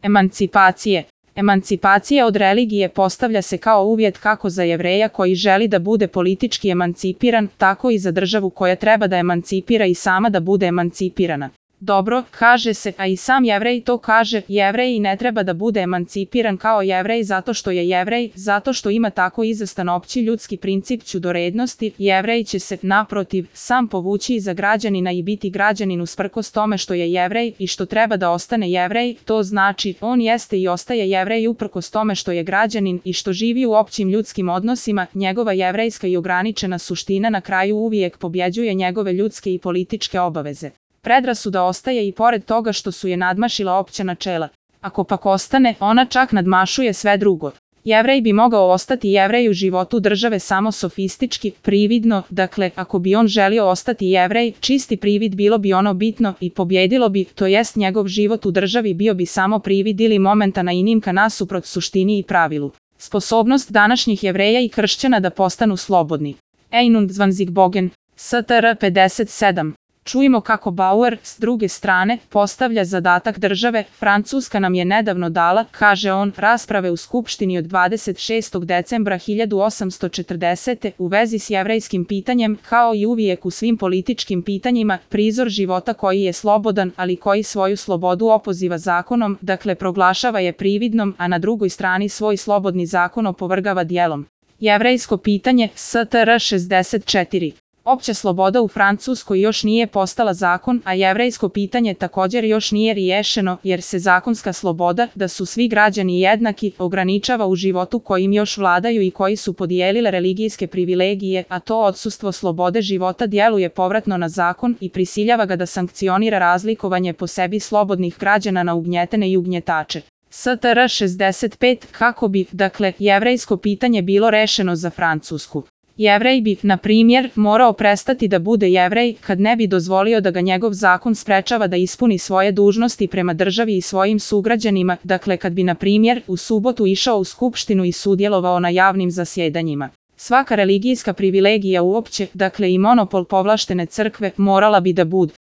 Emancipacije. Emancipacija od religije postavlja se kao uvjet kako za Jevreja koji želi da bude politički emancipiran, tako i za državu koja treba da emancipira i sama da bude emancipirana. Dobro, kaže se, a i sam Jevrej to kaže, Jevrej ne treba da bude emancipiran kao Jevrej zato što je Jevrej, zato što ima tako izvestan opći ljudski princip ćudorednosti, Jevrej će se, naprotiv, sam povući iza građanina i biti građanin usprkos tome što je Jevrej i što treba da ostane Jevrej, to znači, on jeste i ostaje Jevrej uprkos tome što je građanin i što živi u općim ljudskim odnosima, njegova jevrejska i ograničena suština na kraju uvijek pobjeđuje njegove ljudske i političke obaveze. Predrasuda ostaje i pored toga što su je nadmašila opća načela. Ako pak ostane, ona čak nadmašuje sve drugo. Jevrej bi mogao ostati Jevrej u životu države samo sofistički, prividno, dakle, ako bi on želio ostati Jevrej, čisti privid bilo bi ono bitno i pobjedilo bi, to jest njegov život u državi bio bi samo privid ili momentana inimka nasuprot suštini i pravilu. Sposobnost današnjih Jevreja i kršćana da postanu slobodni. Einund Zwanzigbogen, STR 57. Čujemo kako Bauer, s druge strane, postavlja zadatak države. Francuska nam je nedavno dala, kaže on, rasprave u Skupštini od 26. decembra 1840. u vezi s jevrejskim pitanjem, kao i uvijek u svim političkim pitanjima, prizor života koji je slobodan, ali koji svoju slobodu opoziva zakonom, dakle proglašava je prividnom, a na drugoj strani svoj slobodni zakon opovrgava djelom. Jevrejsko pitanje, STR 64. Opća sloboda u Francuskoj još nije postala zakon, a jevrejsko pitanje također još nije riješeno, jer se zakonska sloboda, da su svi građani jednaki, ograničava u životu kojim još vladaju i koji su podijelile religijske privilegije, a to odsustvo slobode života djeluje povratno na zakon i prisiljava ga da sankcionira razlikovanje po sebi slobodnih građana na ugnjetene i ugnjetače. STR 65. Kako bi, dakle, jevrejsko pitanje bilo rešeno za Francusku? Jevrej bi, na primjer, morao prestati da bude Jevrej kad ne bi dozvolio da ga njegov zakon sprečava da ispuni svoje dužnosti prema državi i svojim sugrađanima, dakle kad bi, na primjer, u subotu išao u skupštinu i sudjelovao na javnim zasjedanjima. Svaka religijska privilegija uopće, dakle i monopol povlaštene crkve, morala bi da bude